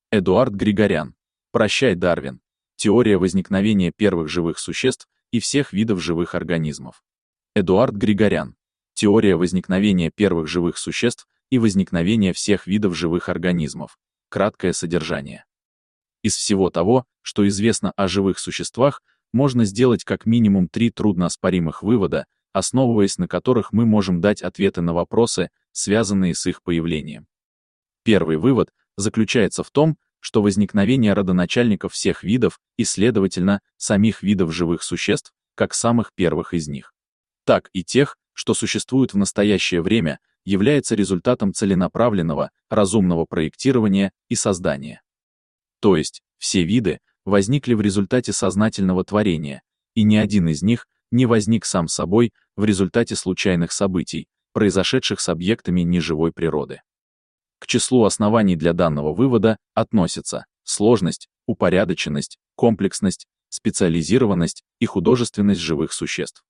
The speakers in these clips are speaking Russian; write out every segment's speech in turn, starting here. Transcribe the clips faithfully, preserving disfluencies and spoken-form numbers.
Эдуард Григорян. «Прощай, Дарвин. Теория возникновения первых живых существ и всех видов живых организмов». Эдуард Григорян. «Теория возникновения первых живых существ и возникновения всех видов живых организмов». Краткое содержание. Из всего того, что известно о живых существах, можно сделать как минимум три труднооспоримых вывода, основываясь на которых мы можем дать ответы на вопросы, связанные с их появлением. Первый вывод заключается в том, что возникновение родоначальников всех видов и, следовательно, самих видов живых существ, как самых первых из них, так и тех, что существуют в настоящее время, является результатом целенаправленного, разумного проектирования и создания. То есть, все виды возникли в результате сознательного творения, и ни один из них не возник сам собой в результате случайных событий, произошедших с объектами неживой природы. К числу оснований для данного вывода относятся сложность, упорядоченность, комплексность, специализированность и художественность живых существ,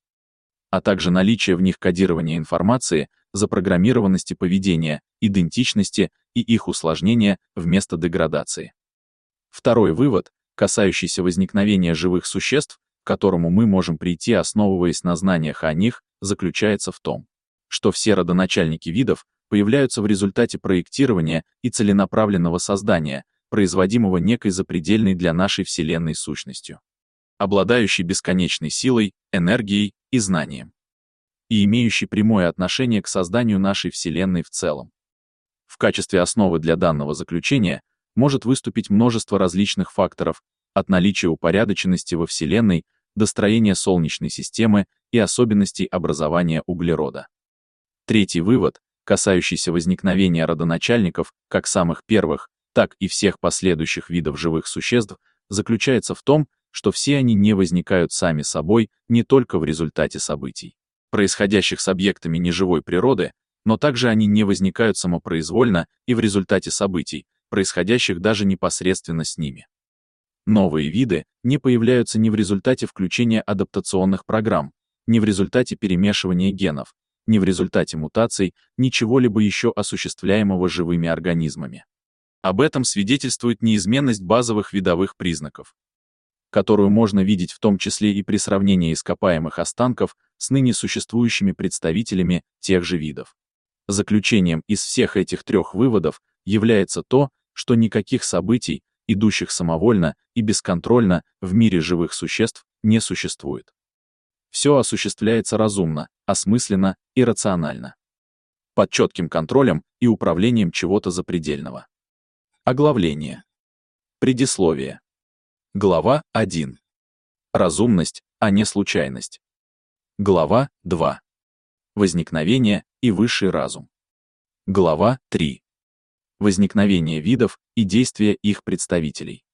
а также наличие в них кодирования информации, запрограммированности поведения, идентичности и их усложнения вместо деградации. Второй вывод, касающийся возникновения живых существ, к которому мы можем прийти, основываясь на знаниях о них, заключается в том, что все родоначальники видов появляются в результате проектирования и целенаправленного создания, производимого некой запредельной для нашей Вселенной сущностью, обладающей бесконечной силой, энергией и знанием, и имеющей прямое отношение к созданию нашей Вселенной в целом. В качестве основы для данного заключения может выступить множество различных факторов, от наличия упорядоченности во Вселенной до строения Солнечной системы и особенностей образования углерода. Третий вывод, касающийся возникновения родоначальников, как самых первых, так и всех последующих видов живых существ, заключается в том, что все они не возникают сами собой не только в результате событий, происходящих с объектами неживой природы, но также они не возникают самопроизвольно и в результате событий, происходящих даже непосредственно с ними. Новые виды не появляются ни в результате включения адаптационных программ, ни в результате перемешивания генов, ни в результате мутаций, ни чего-либо еще осуществляемого живыми организмами. Об этом свидетельствует неизменность базовых видовых признаков, которую можно видеть в том числе и при сравнении ископаемых останков с ныне существующими представителями тех же видов. Заключением из всех этих трех выводов является то, что никаких событий, идущих самовольно и бесконтрольно в мире живых существ, не существует. Все осуществляется разумно, осмысленно и рационально, под четким контролем и управлением чего-то запредельного. Оглавление. Предисловие. Глава один. Разумность, а не случайность. Глава два. Возникновение и высший разум. Глава три. Возникновение видов и действия их представителей.